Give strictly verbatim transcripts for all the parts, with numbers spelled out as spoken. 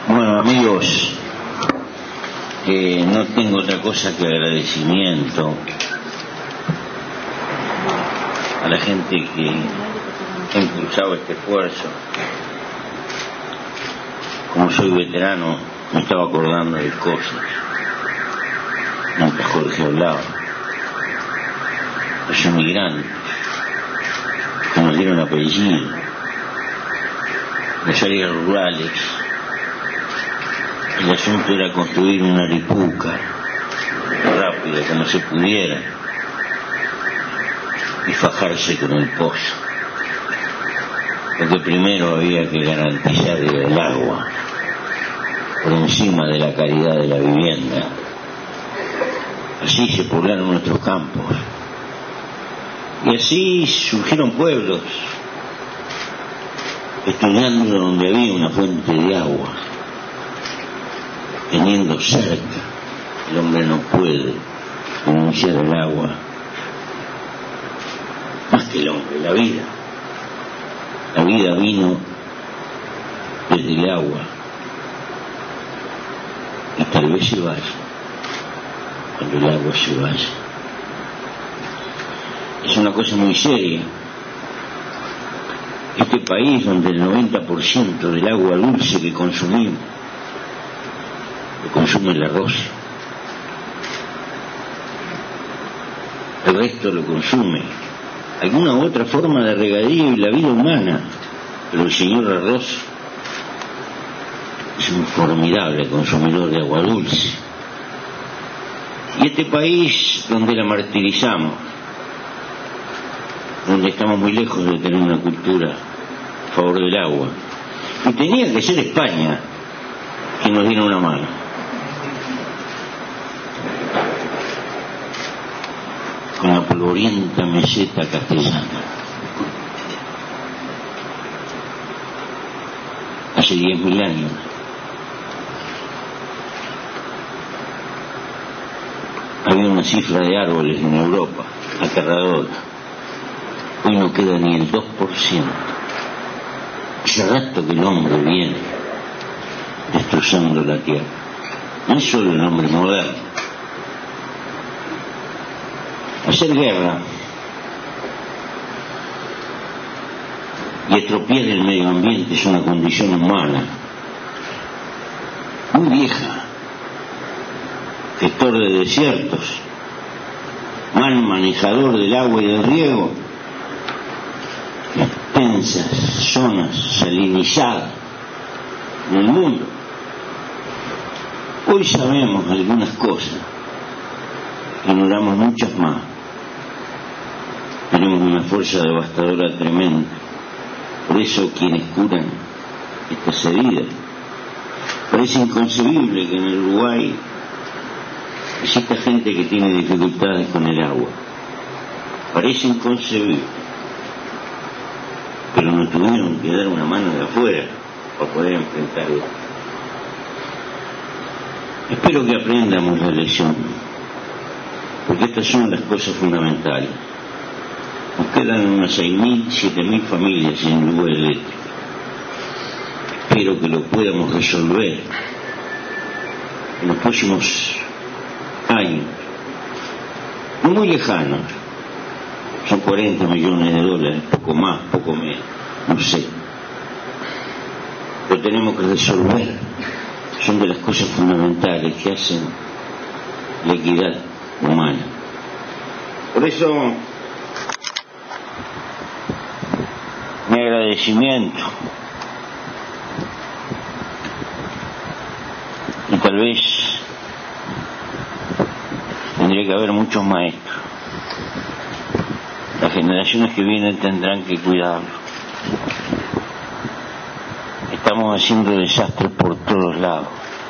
Bueno, amigos, eh, no tengo otra cosa que agradecimiento a la gente que ha impulsado este esfuerzo. Como soy veterano, me estaba acordando de cosas mientras Jorge hablaba. Los inmigrantes que nos dieron apellido, las áreas rurales. El asunto era construir una aripuca rápida como se pudiera y fajarse con el pozo. Lo que primero había que garantizar era el agua por encima de la calidad de la vivienda. Así se poblaron nuestros campos y así surgieron pueblos, estudiando donde había una fuente de agua. Teniendo cerca, el hombre no puede pronunciar el agua. Más que el hombre, la vida. La vida vino desde el agua. Y tal vez se vaya, cuando el agua se vaya. Es una cosa muy seria. Este país donde el noventa por ciento del agua dulce que consumimos consume el arroz, el resto lo consume alguna otra forma de regadío y la vida humana, pero el señor arroz es un formidable consumidor de agua dulce. Y este país donde la martirizamos, donde estamos muy lejos de tener una cultura a favor del agua, y tenía que ser España que nos diera una mano. Con la polvorienta meseta castellana. Hace diez mil años. Había una cifra de árboles en Europa aterradora. Hoy no queda ni el dos por ciento. Hace rato que el hombre viene destrozando la tierra. No es solo el hombre moderno. Hacer guerra y estropear el medio ambiente es una condición humana muy vieja. Gestor de desiertos, mal manejador del agua y del riego, extensas zonas salinizadas en el mundo. Hoy sabemos algunas cosas, ignoramos muchas más. Tenemos una fuerza devastadora tremenda. Por eso quienes curan estas heridas. Parece inconcebible que en el Uruguay exista gente que tiene dificultades con el agua. Parece inconcebible. Pero nos tuvieron que dar una mano de afuera para poder enfrentar esto. Espero que aprendamos la lección, porque estas son las cosas fundamentales. Nos quedan unas seis mil, siete mil familias sin luz eléctrica. Espero que lo podamos resolver en los próximos años, no muy lejanos. Son cuarenta millones de dólares, poco más, poco menos, no sé. Lo tenemos que resolver. Son de las cosas fundamentales que hacen la equidad humana. Por eso, mi agradecimiento, y tal vez tendría que haber muchos maestros. Las generaciones que vienen tendrán que cuidarlo. Estamos haciendo desastres por todos lados.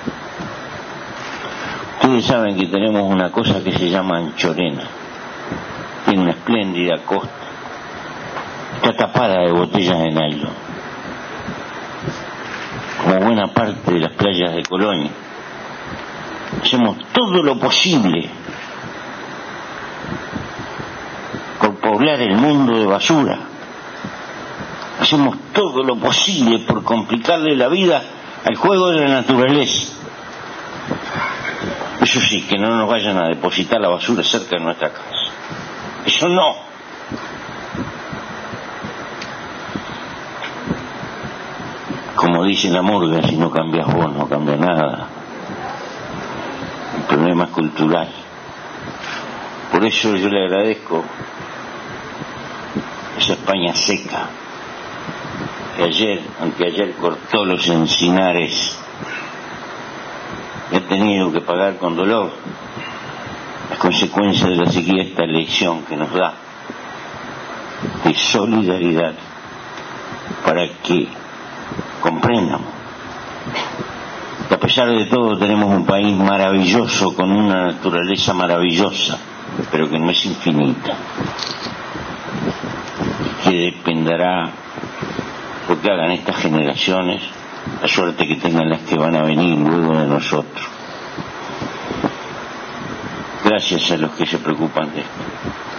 Ustedes saben que tenemos una cosa que se llama Anchorena. Tiene una espléndida costa. Está tapada de botellas de nylon, como buena parte de las playas de Colonia. Hacemos todo lo posible por poblar el mundo de basura. Hacemos todo lo posible por complicarle la vida al juego de la naturaleza. Eso sí, que no nos vayan a depositar la basura cerca de nuestra casa. Eso no. Como dice la murga, si no cambias vos, no cambia nada. El problema es cultural. Por eso yo le agradezco esa España seca, que ayer, aunque ayer cortó los encinares, he tenido que pagar con dolor las consecuencias de la sequía, esta elección que nos da de solidaridad, para que comprendan que a pesar de todo tenemos un país maravilloso, con una naturaleza maravillosa, pero que no es infinita, que dependerá lo que hagan estas generaciones, la suerte que tengan las que van a venir luego de nosotros. Gracias a los que se preocupan de esto.